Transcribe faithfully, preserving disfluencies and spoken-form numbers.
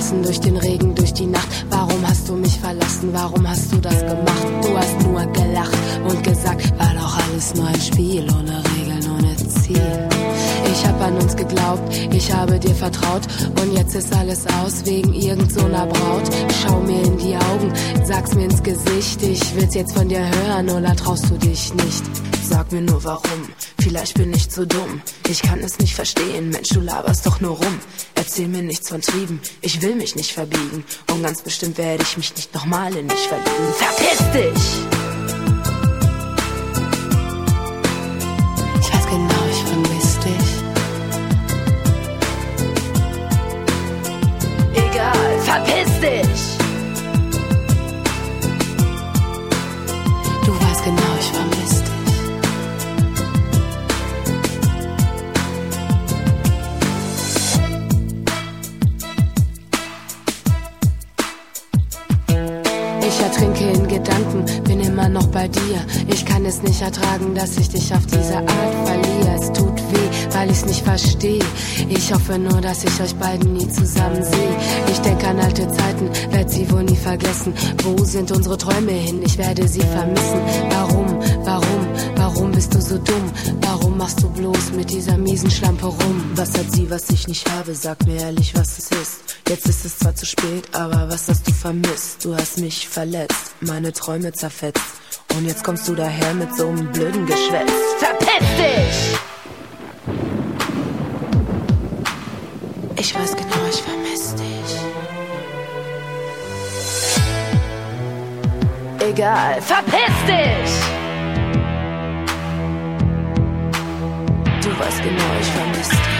draußen durch den Regen, durch die Nacht. Warum hast du mich verlassen? Warum hast du das gemacht? Du hast nur gelacht und gesagt, war doch alles nur ein Spiel, ohne Regeln, ohne Ziel. Ich hab an uns geglaubt, ich habe dir vertraut und jetzt ist alles aus wegen irgend so einer Braut. Schau mir in die Augen, sag's mir ins Gesicht, ich will's jetzt von dir hören oder traust du dich nicht? Sag mir nur warum, vielleicht bin ich zu dumm. Ich kann es nicht verstehen, Mensch, du laberst doch nur rum. Erzähl mir nichts von Trieben, ich will mich nicht verbiegen. Und ganz bestimmt werde ich mich nicht nochmal in dich verlieben. Verpiss dich! Ich weiß genau, ich vermiss dich. Egal, verpiss dich! Du weißt genau, ich vermiss dich. Ich ertrinke in Gedanken, bin immer noch bei dir. Ich kann es nicht ertragen, dass ich dich auf diese Art verliere. Es tut weh, weil ich's nicht verstehe. Ich hoffe nur, dass ich euch beiden nie zusammen sehe. Ich denke an alte Zeiten, werd sie wohl nie vergessen. Wo sind unsere Träume hin? Ich werde sie vermissen. Warum, warum, warum bist du so dumm? Warum machst du bloß mit dieser miesen Schlampe rum? Was hat sie, was ich nicht habe? Sag mir ehrlich, was es ist. Jetzt ist es zwar zu spät, aber was hast du vermisst? Du hast mich verletzt, meine Träume zerfetzt. Und jetzt kommst du daher mit so einem blöden Geschwätz. Verpiss dich! Ich weiß genau, ich vermiss dich. Egal, verpiss dich! Du weißt genau, ich vermiss dich.